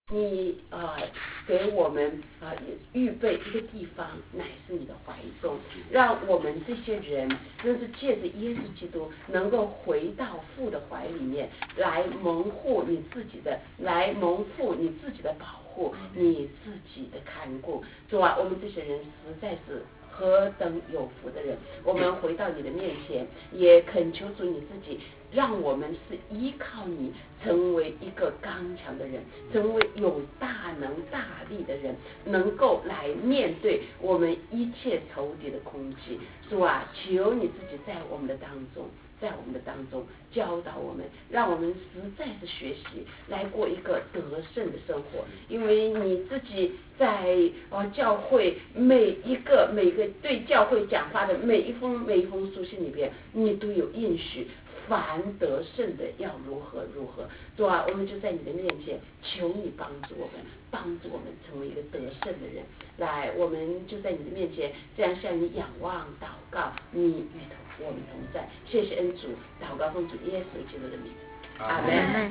你给我们预备一个地方，乃是你的怀中，让我们这些人真是借着耶稣基督能够回到父的怀里面来蒙护你自己的，来蒙护你自己的保护，你自己的看顾。主啊，我们这些人实在是何等有福的人，我们回到你的面前，也恳求主你自己让我们是依靠你，成为一个刚强的人，成为有大能大力的人，能够来面对我们一切仇敌的攻击。主啊，求你自己在我们的当中教导我们，让我们实在是学习来过一个得胜的生活。因为你自己在教会每个对教会讲发的每一封书信里边，你都有应许，凡得胜的要如何。主啊，我们就在你的面前求你帮助我们成为一个得胜的人。来，我们就在你的面前这样向你仰望祷告，你与我们同在。谢谢恩主，祷告奉主耶稣基督的名，阿们。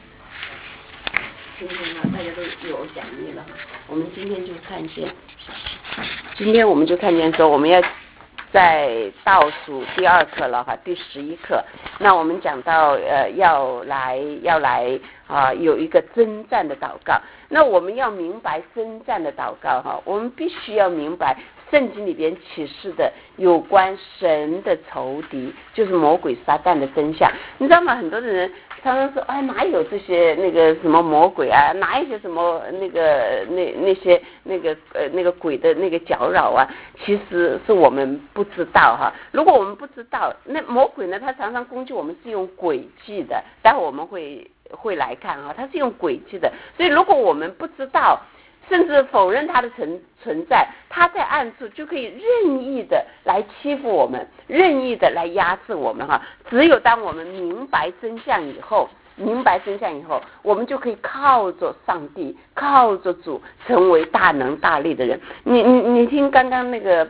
今天呢，大家都有讲义了，我们今天就看见说我们要在倒数第2课了哈，第11课。那我们讲到要来有一个征战的祷告。那我们要明白征战的祷告哈，我们必须要明白圣经里边启示的有关神的仇敌，就是魔鬼撒旦的真相。你知道吗？很多的人常常说，哎，哪有这些那个什么魔鬼啊，哪有些什么那些鬼的那个搅扰啊？其实是我们不知道哈。如果我们不知道，那魔鬼呢，他常常攻击我们是用诡计的，待会我们会来看啊，他是用诡计的。所以如果我们不知道，甚至否认他的存在，他在暗处就可以任意的来欺负我们，任意的来压制我们哈。只有当我们明白真相以后，我们就可以靠着上帝，靠着主，成为大能大力的人。你听刚刚那个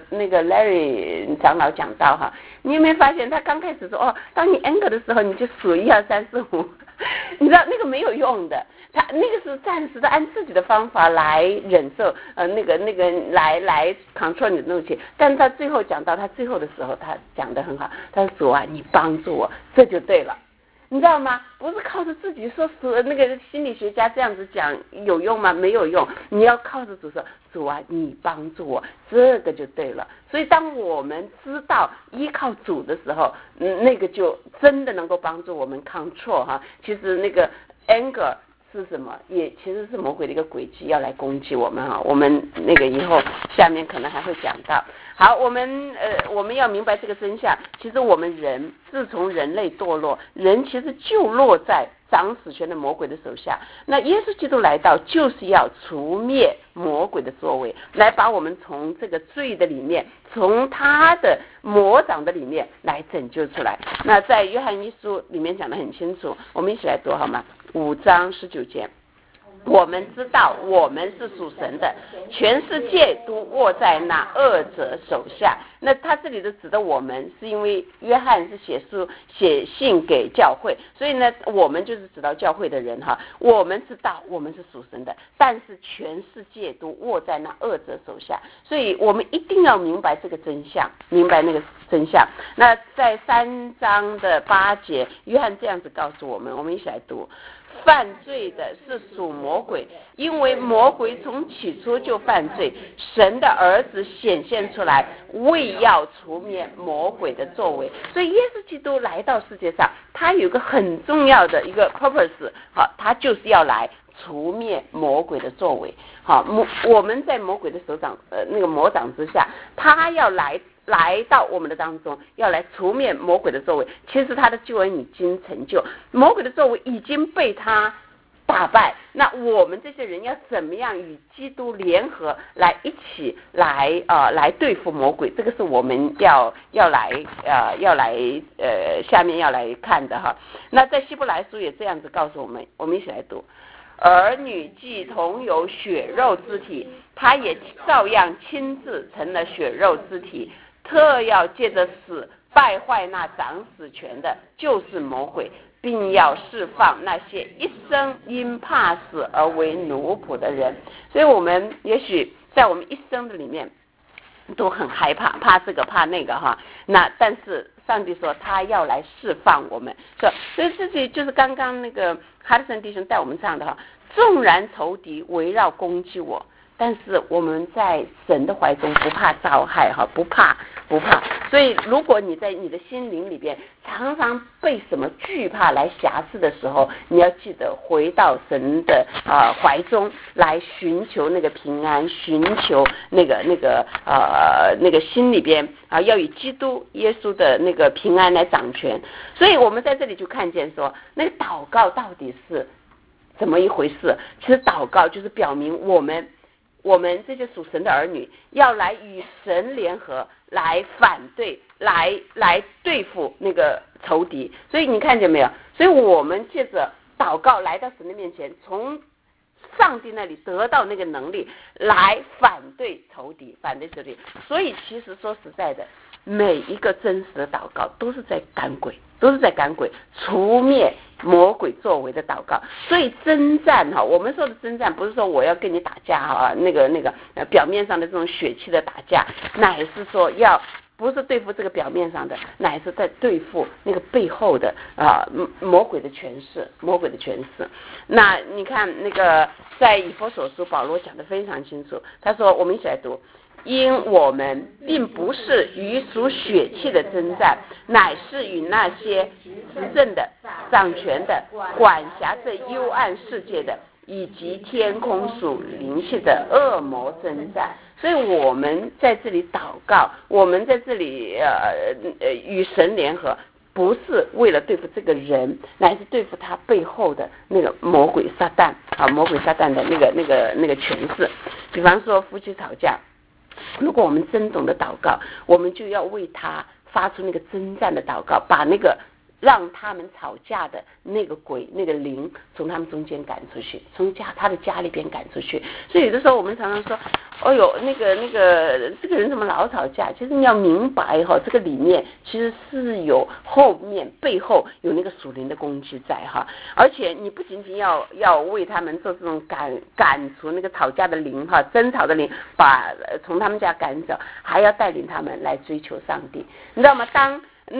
Larry 长老讲到哈，你有没有发现他刚开始说当你 anger 的时候，你就数1、2、3、4、5，你知道那个没有用的，他那个是暂时的按自己的方法来忍受那个来 control 你的怒气。但是他最后讲到他最后的时候，他讲得很好，他说主啊，你帮助我，这就对了。你知道吗？不是靠着自己说那个心理学家这样子讲有用吗？没有用，你要靠着主说，主啊，你帮助我，这个就对了。所以当我们知道依靠主的时候，那个就真的能够帮助我们 control 哈。其实那个 anger 是什么？也其实是魔鬼的一个诡计，要来攻击我们哈。我们那个以后下面可能还会讲到。好，我们要明白这个真相。其实我们人自从人类堕落，人其实就落在掌死权的魔鬼的手下。那耶稣基督来到，就是要除灭魔鬼的作为，来把我们从这个罪的里面，从他的魔掌的里面来拯救出来。那在约翰一书里面讲得很清楚，我们一起来读好吗？5章19节。我们知道我们是属神的，全世界都握在那恶者手下。那他这里的指的我们，是因为约翰是写信给教会，所以呢，我们就是指到教会的人哈。我们知道我们是属神的，但是全世界都握在那恶者手下，所以我们一定要明白这个真相，明白那个真相。那在3章的8节，约翰这样子告诉我们，我们一起来读。犯罪的是属魔鬼，因为魔鬼从起初就犯罪。神的儿子显现出来，为要除灭魔鬼的作为。所以耶稣基督来到世界上，他有个很重要的一个 purpose， 好，他就是要来除灭魔鬼的作为。好，我们在魔鬼的手掌那个魔掌之下，他要来到我们的当中，要来除灭魔鬼的作为。其实他的救恩已经成就，魔鬼的作为已经被他打败。那我们这些人要怎么样与基督联合，来一起来对付魔鬼？这个是我们要来下面要来看的哈。那在希伯来书也这样子告诉我们，我们一起来读。儿女既同有血肉之体，他也照样亲自成了血肉之体，特要借着死败坏那掌死权的，就是魔鬼， 并要释放那些一生因怕死而为奴仆的人。所以我们也许在我们一生的里面都很害怕，怕这个怕那个哈。那但是上帝说他要来释放我们，所以这些就是刚刚那个哈德森弟兄带我们唱的哈，纵然仇敌围绕攻击我，但是我们在神的怀中不怕遭害哈，不怕。所以如果你在你的心灵里边常常被什么惧怕来辖制的时候，你要记得回到神的怀中来寻求那个平安，寻求那个心里边要以基督耶稣的那个平安来掌权。所以我们在这里就看见说，那个祷告到底是怎么一回事？其实祷告就是表明我们这些属神的儿女要来与神联合，来反对，来对付那个仇敌。所以你看见没有？所以我们借着祷告来到神的面前，从上帝那里得到那个能力来反对仇敌。所以其实说实在的，每一个真实的祷告都是在赶鬼，除灭魔鬼作为的祷告。所以征战我们说的征战不是说我要跟你打架那个表面上的这种血气的打架，乃是说不是对付这个表面上的，乃是在对付那个背后的魔鬼的权势。那你看那个在以弗所书保罗讲得非常清楚，他说，我们一起来读，因我们并不是与属血气的征战，乃是与那些执政的、掌权的、管辖这幽暗世界的，以及天空属灵气的恶魔征战。所以我们在这里祷告，我们在这里与神联合，不是为了对付这个人，乃是对付他背后的那个魔鬼撒旦的那个权势。比方说夫妻吵架，如果我们真懂得祷告，我们就要为他发出那个征战的祷告，把那个让他们吵架的那个鬼那个灵从他们中间赶出去，从他的家里边赶出去。所以有的时候我们常常说，哦哟，那个这个人怎么老吵架？其实你要明白这个里面其实是有背后有那个属灵的攻击在而且你不仅仅要为他们做这种赶除那个吵架的灵争吵的灵，把从他们家赶走，还要带领他们来追求上帝，你知道吗？当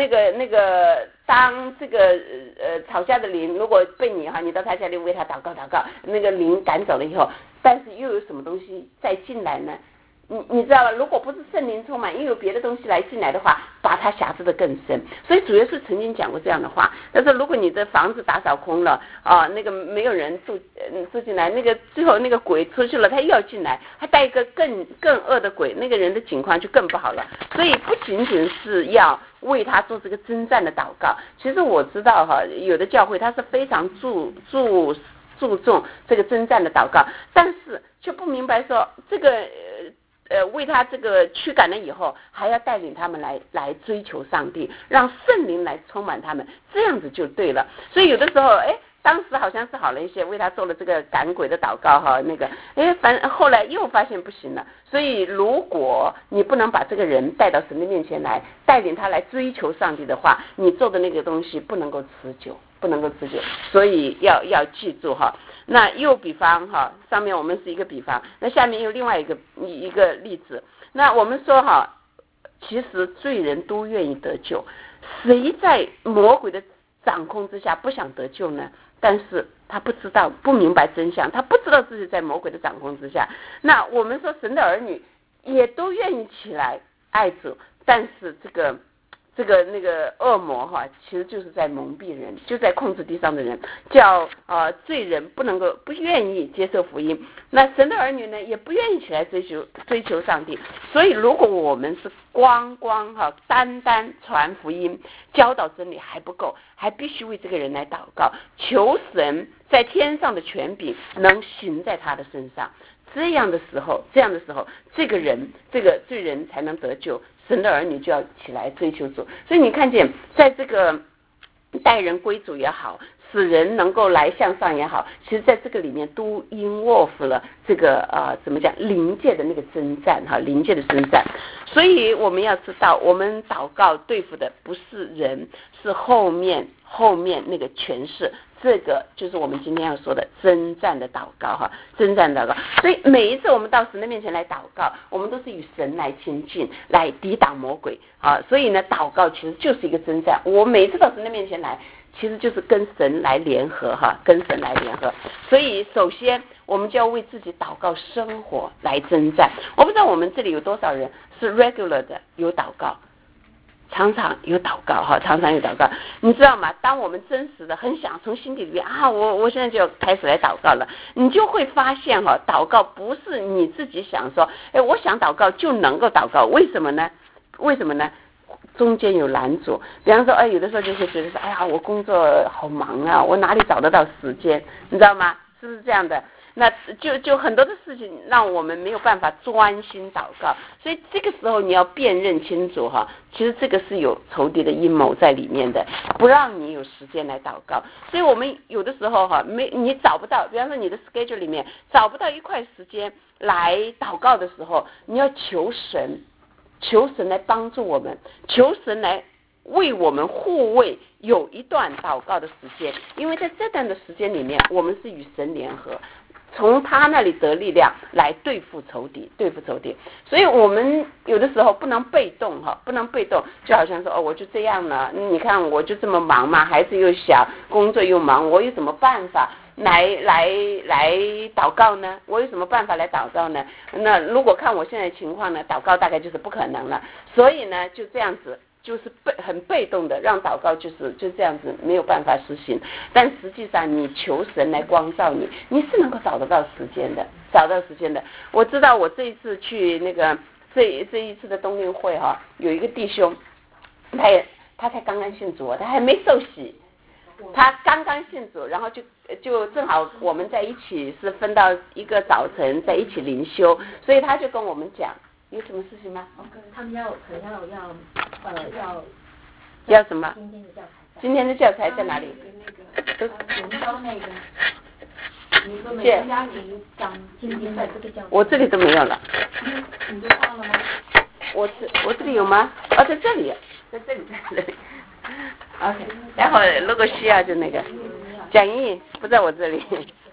这个吵架的灵如果被你到他家里为他祷告，那个灵赶走了以后，但是又有什么东西再进来呢？你知道吧？如果不是圣灵充满，又有别的东西来进来的话，把它辖制得更深。所以主耶稣曾经讲过这样的话，他说如果你的房子打扫空了那个没有人住进来，那个最后那个鬼出去了，他又要进来，他带一个更恶的鬼，那个人的境况就更不好了。所以不仅仅是要为他做这个征战的祷告，其实我知道有的教会他是非常注重这个征战的祷告，但是却不明白说这个为他这个驱赶了以后，还要带领他们来追求上帝，让圣灵来充满他们，这样子就对了。所以有的时候当时好像是好了一些，为他做了这个赶鬼的祷告后来又发现不行了。所以如果你不能把这个人带到神的面前来，带领他来追求上帝的话，你做的那个东西不能够持久。所以要记住那又比方上面我们是一个比方，那下面又另外一个例子。那我们说其实罪人都愿意得救，谁在魔鬼的掌控之下不想得救呢？但是他不知道，不明白真相，他不知道自己在魔鬼的掌控之下。那我们说神的儿女也都愿意起来爱主，但是这个那个恶魔其实就是在蒙蔽人，就在控制地上的人，叫罪人不愿意接受福音。那神的儿女呢，也不愿意起来追求上帝。所以如果我们是光单传福音，教导真理还不够，还必须为这个人来祷告，求神在天上的权柄能行在他的身上。这样的时候，这个罪人才能得救，神的儿女就要起来追求主。所以你看见，在这个带人归主也好， 使人能够来向上也好，其实在这个里面都 involve 了这个怎么讲灵界的那个征战哈，灵界的征战。所以我们要知道，我们祷告对付的不是人，是后面那个权势。这个就是我们今天要说的征战的祷告哈，征战祷告。所以每一次我们到神的面前来祷告，我们都是与神来亲近，来抵挡魔鬼啊。所以呢，祷告其实就是一个征战。我每一次到神的面前来，其实就是跟神来联合哈，跟神来联合。所以首先我们就要为自己祷告生活来征战。我不知道我们这里有多少人是 regular 的有祷告。常常有祷告哈，常常有祷告，你知道吗？当我们真实的很想从心底里面啊，我现在就要开始来祷告了，你就会发现哈，祷告不是你自己想说，我想祷告就能够祷告，为什么呢？中间有拦阻，比方说，有的时候就会觉得说，哎呀，我工作好忙啊，我哪里找得到时间？你知道吗？是不是这样的？那就很多的事情让我们没有办法专心祷告，所以这个时候你要辨认清楚哈，其实这个是有仇敌的阴谋在里面的，不让你有时间来祷告。所以我们有的时候哈，你找不到，比方说你的 schedule 里面找不到一块时间来祷告的时候，你要求神来帮助我们，求神来为我们护卫有一段祷告的时间，因为在这段的时间里面，我们是与神联合。从他那里得力量来对付仇敌，所以我们有的时候不能被动哈，不能被动，就好像说我就这样了，你看我就这么忙嘛，孩子又小，工作又忙，我有什么办法来祷告呢？我有什么办法来祷告呢？那如果看我现在的情况呢，祷告大概就是不可能了，所以呢就这样子。就是很被动的让祷告就这样子没有办法实行，但实际上你求神来光照你是能够找得到时间的。我知道我这一次去那个这一次的冬运会哈，有一个弟兄，他才刚刚信主，他还没受洗，他刚刚信主，然后就正好我们在一起是分到一个早晨在一起灵修，所以他就跟我们讲。有什么事情吗？ 他们要什么？ 今天的教材在哪里？我这里都没有了。 你都放了吗？ 我这里有吗？在这里。OK， 然后如果需要就那个讲义不在我这里。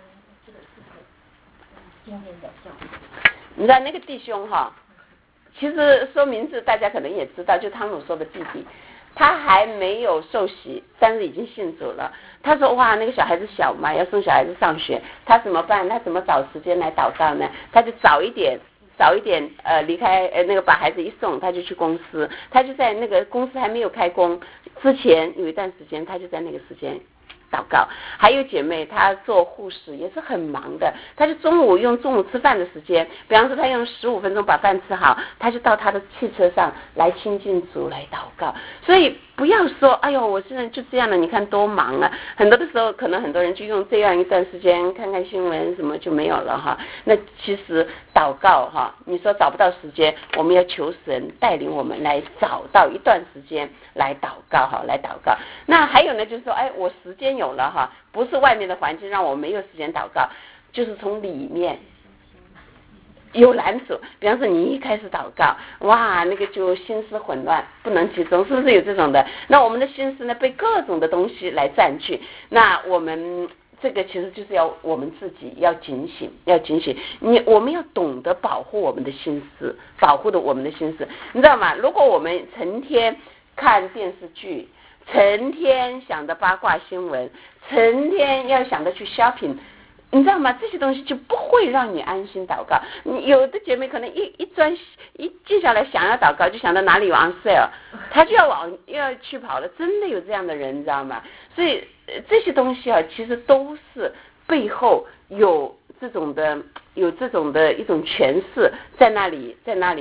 你知道那个弟兄哈？其实说名字大家可能也知道，就汤姆说的弟弟，他还没有受洗，但是已经信主了。他说哇，那个小孩子小嘛，要送小孩子上学，他怎么办？他怎么找时间来祷告呢？他就早一点离开那个把孩子一送，他就去公司，他就在那个公司还没有开工之前有一段时间，他就在那个时间祷告。还有姐妹她做护士也是很忙的，她就中午吃饭的时间，比方说她用15分钟把饭吃好，她就到她的汽车上来亲近主来祷告。所以不要说哎呦我现在就这样了，你看多忙啊，很多的时候可能很多人就用这样一段时间看看新闻什么就没有了哈。那其实祷告哈，你说找不到时间，我们要求神带领我们来找到一段时间来祷告哈，来祷告。那还有呢就是说我时间有了哈，不是外面的环境让我没有时间祷告，就是从里面有拦阻。比方说你一开始祷告，哇，那个就心思混乱，不能集中，是不是有这种的？那我们的心思呢被各种的东西来占据，那我们这个其实就是要我们自己要警醒，我们要懂得保护我们的心思，你知道吗？如果我们成天看电视剧，成天想着八卦新闻，成天要想着去 shopping， 你知道吗？这些东西就不会让你安心祷告。你有的姐妹可能一静下来想要祷告，就想到哪里有 on sale， 她就要去跑了。真的有这样的人，你知道吗？所以这些东西其实都是背后有这种的一种权势在那里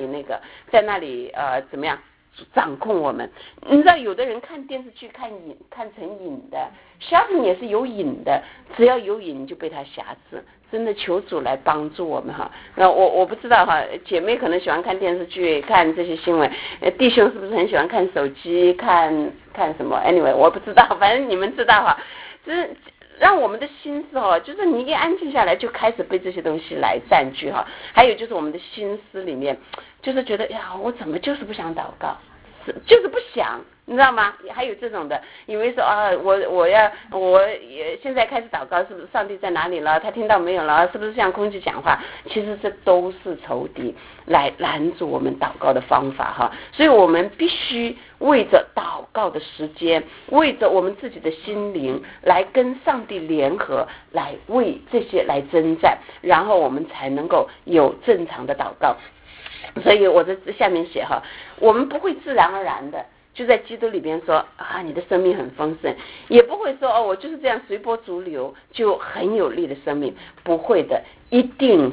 怎么样？掌控我们。你知道有的人看电视剧看成瘾的， shopping 也是有瘾的，只要有瘾就被他辖制。真的求主来帮助我们哈。那我不知道哈，姐妹可能喜欢看电视剧看这些新闻，弟兄是不是很喜欢看手机看什么 anyway 我不知道，反正你们知道哈。 就是让我们的心思就是你一安静下来，就开始被这些东西来占据还有就是我们的心思里面，就是觉得呀，我怎么就是不想祷告，就是不想。你知道吗？还有这种的，以为说我也现在开始祷告，是不是上帝在哪里了？他听到没有了？是不是像空气讲话？其实这都是仇敌来拦阻我们祷告的方法所以我们必须为着祷告的时间，为着我们自己的心灵，来跟上帝联合，来为这些来征战，然后我们才能够有正常的祷告。所以我在下面写我们不会自然而然的就在基督里边说你的生命很丰盛，也不会说我就是这样随波逐流就很有力的生命，不会的，一定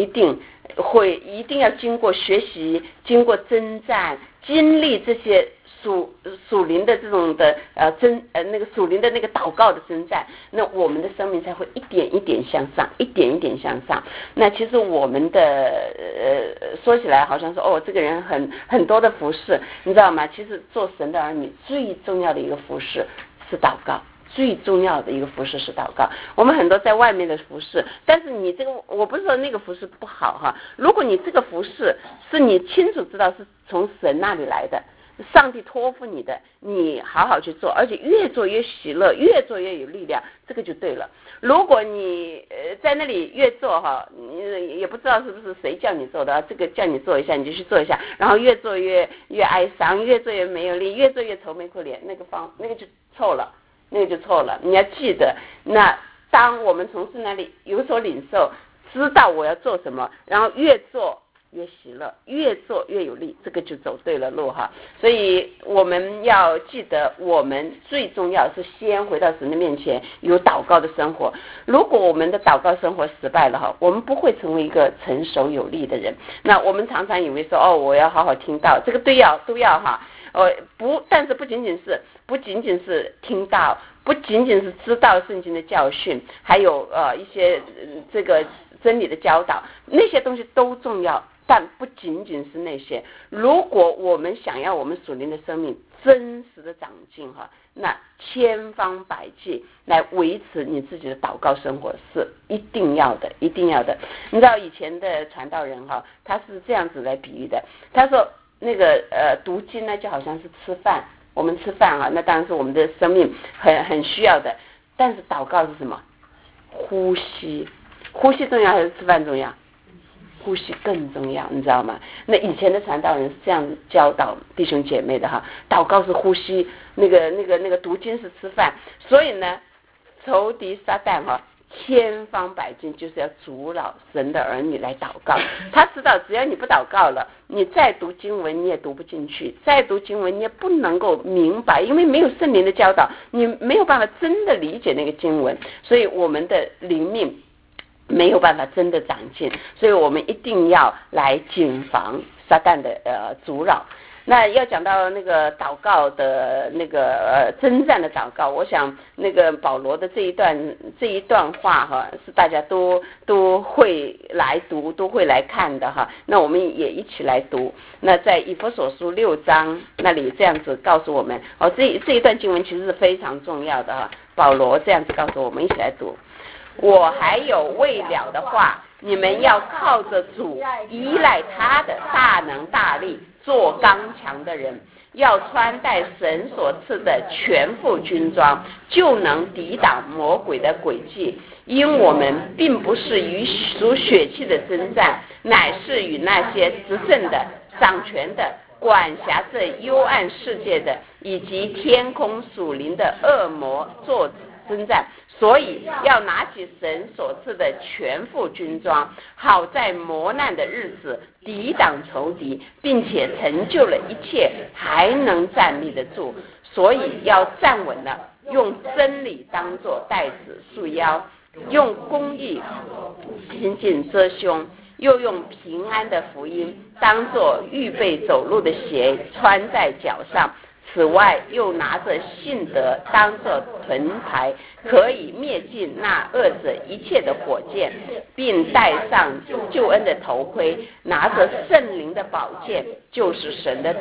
要经过学习，经过征战，经历这些属灵的这种的那个属灵的那个祷告的征战，那我们的生命才会一点一点向上，一点一点向上。那其实我们的说起来好像说这个人很多的服事，你知道吗？其实做神的儿女最重要的一个服事是祷告，最重要的一个服事是祷告。我们很多在外面的服事，但是你这个我不是说那个服事不好如果你这个服事是你清楚知道是从神那里来的，上帝托付你的，你好好去做，而且越做越喜乐，越做越有力量，这个就对了。如果你在那里越做你也不知道是不是谁叫你做的，这个叫你做一下你就去做一下，然后越做越哀伤，越做越没有力，越做越愁眉苦脸，那个就错了，那个就错了。你要记得，那当我们从神那里有所领受，知道我要做什么，然后越做越喜乐，越做越有力，这个就走对了路所以我们要记得，我们最重要是先回到神的面前，有祷告的生活。如果我们的祷告生活失败了我们不会成为一个成熟有力的人。那我们常常以为说我要好好听到，这个都要但是不仅仅是听到，不仅仅是知道圣经的教训，还有一些这个真理的教导，那些东西都重要，但不仅仅是那些。如果我们想要我们属灵的生命真实的长进那千方百计来维持你自己的祷告生活是一定要的，一定要的。你知道以前的传道人他是这样子来比喻的，他说那个读经呢就好像是吃饭，我们吃饭那当然是我们的生命很需要的，但是祷告是什么？呼吸重要还是吃饭重要？呼吸更重要，你知道吗？那以前的传道人是这样教导弟兄姐妹的祷告是呼吸，那个读经是吃饭。所以呢，仇敌撒旦千方百计就是要阻扰神的儿女来祷告。他知道只要你不祷告了，你再读经文你也读不进去，再读经文你也不能够明白，因为没有圣灵的教导，你没有办法真的理解那个经文，所以我们的灵命没有办法真的长进，所以我们一定要来谨防撒旦的阻扰。那要讲到那个祷告的那个征战的祷告，我想那个保罗的这一段话是大家都会来读，都会来看的那我们也一起来读。那在以弗所书6章那里这样子告诉我们这一段经文其实是非常重要的保罗这样子告诉我们，一起来读。我还有未了的话，你们要靠着主，依赖他的大能大力，做刚强的人，要穿戴神所赐的全副军装，就能抵挡魔鬼的诡计。因我们并不是与属血气的征战，乃是与那些执政的、掌权的、管辖这幽暗世界的，以及天空属灵的恶魔做征战。所以要拿起神所赐的全副军装，好在磨难的日子抵挡仇敌，并且成就了一切，还能站立得住。所以要站稳了，用真理当作带子束腰，用公义紧紧遮胸，又用平安的福音当作预备走路的鞋穿在脚上。此外又拿着信德当作盾牌，可以灭尽那恶者一切的火箭，并戴上救恩的头盔，拿着圣灵的宝剑，就是神的道，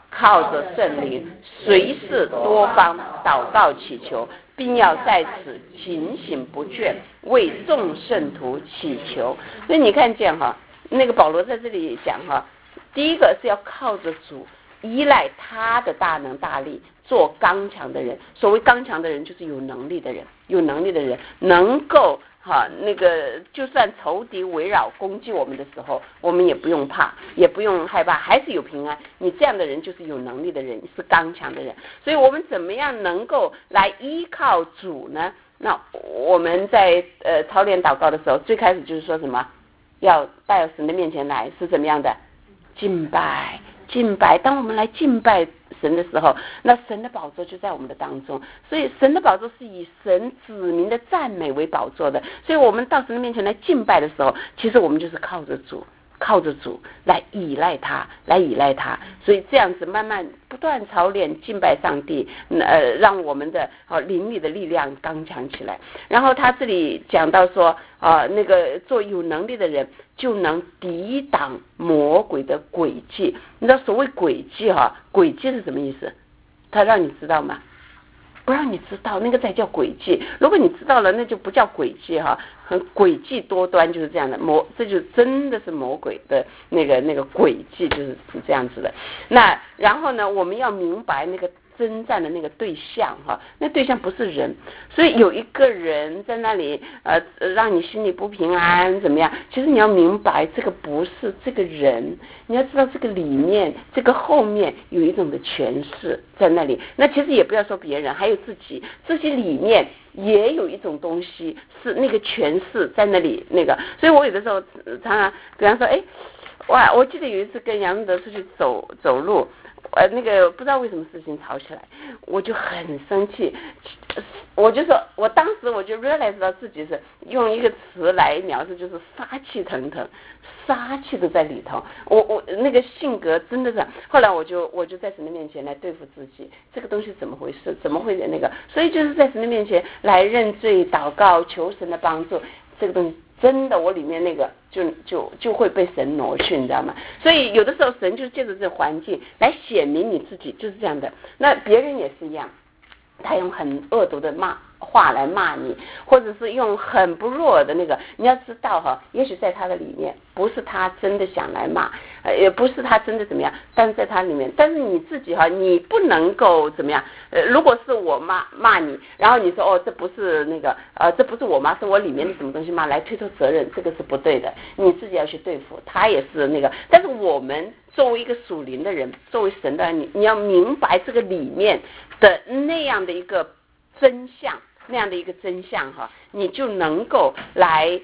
靠着圣灵，随时多方祷告祈求，并要在此警醒不倦，为众圣徒祈求。所以你看见哈，那个保罗在这里讲哈，第一个是要靠着主，依赖他的大能大力，做刚强的人。所谓刚强的人，就是有能力的人，有能力的人能够那个就算仇敌围绕攻击我们的时候，我们也不用怕，也不用害怕，还是有平安。你这样的人就是有能力的人，是刚强的人。所以我们怎么样能够来依靠主呢？那我们在操练祷告的时候，最开始就是说什么？要带到神的面前来，是怎么样的？敬拜。当我们来敬拜神的时候，那神的宝座就在我们的当中。所以神的宝座是以神子民的赞美为宝座的。所以我们到神的面前来敬拜的时候，其实我们就是靠着主来依赖他。所以这样子慢慢不断操练敬拜上帝，让我们的灵里的力量刚强起来。然后他这里讲到说那个做有能力的人就能抵挡魔鬼的诡计。你知道所谓诡计诡计是什么意思？他让你知道吗？不让你知道，那个才叫诡计。如果你知道了，那就不叫诡计很诡计多端，就是这样的这就真的是魔鬼的那个诡计，就是这样子的。那然后呢，我们要明白那个征战的那个对象那对象不是人。所以有一个人在那里让你心里不平安怎么样，其实你要明白这个不是这个人，你要知道这个里面这个后面有一种的权势在那里。那其实也不要说别人，还有自己，这些里面也有一种东西是那个权势在那里所以我有的时候常常比方说我记得有一次跟杨德出去走路，那个不知道为什么事情吵起来，我就很生气。我就说，我当时我就 realize 到自己是用一个词来描述，就是杀气腾腾，杀气都在里头。我那个性格真的是，后来我就在神的面前来对付自己，这个东西怎么回事？怎么会所以就是在神的面前来认罪、祷告、求神的帮助，这个东西。真的，我里面就会被神挪去，你知道吗？所以有的时候神就借着这个环境来显明你自己，就是这样的。那别人也是一样，他用很恶毒的话来骂你，或者是用很不入耳的你要知道也许在他的里面不是他真的想来骂，也不是他真的怎么样，但是在他里面，但是你自己你不能够怎么样。如果是我骂你，然后你说这不是这不是我骂，是我里面的什么东西骂，来推脱责任，这个是不对的，你自己要去对付他，也是但是我们作为一个属灵的人，作为神的你要明白这个里面的那样的一个真相，你就能够来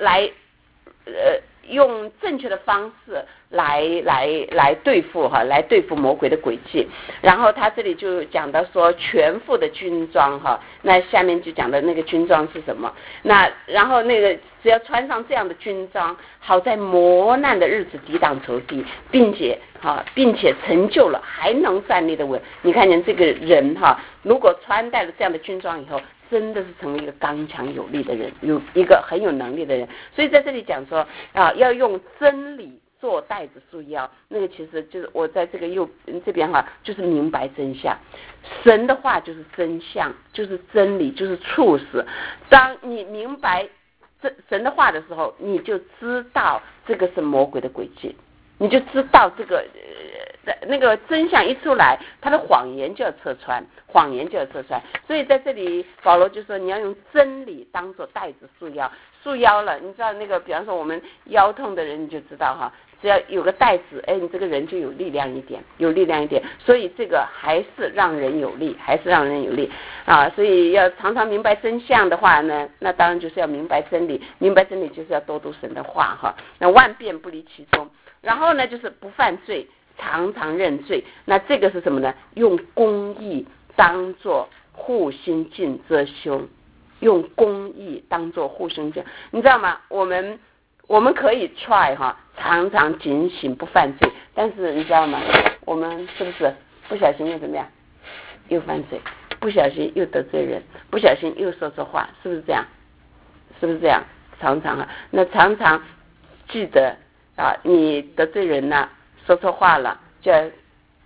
用正确的方式来对付魔鬼的诡计。然后他这里就讲到说全副的军装那下面就讲的那个军装是什么？那然后只要穿上这样的军装，好在磨难的日子抵挡仇敌，并且成就了还能站立的稳。你看见这个人如果穿戴了这样的军装以后，真的是成为一个刚强有力的人，有一个很有能力的人。所以在这里讲说要用真理做带子束腰，其实就是我在这个这边就是明白真相。神的话就是真相，就是真理，就是处事。当你明白神的话的时候，你就知道这个是魔鬼的诡计，你就知道这个真相一出来，他的谎言就要拆穿。所以在这里保罗就说你要用真理当作带子束腰了。你知道比方说我们腰痛的人，你就知道只要有个带子，你这个人就有力量一点。所以这个还是让人有力所以要常常明白真相的话呢，那当然就是要明白真理就是要多读神的话那万变不离其中。然后呢就是不犯罪，常常认罪。那这个是什么呢？用公义当作护心镜遮胸，用公义当作护心镜。你知道吗？我们可以 try 常常警醒不犯罪，但是你知道吗？我们是不是不小心又怎么样？又犯罪，不小心又得罪人，不小心又说错话，是不是这样？常常那常常记得你得罪人了，说错话了，就要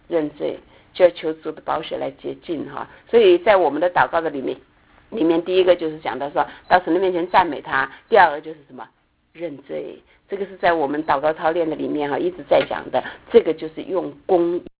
认罪，就要求主的宝血来洁净哈。所以在我们的祷告的里面第一个就是讲到说到神的面前赞美他，第二个就是什么认罪，这个是在我们祷告操练的里面哈一直在讲的，这个就是用公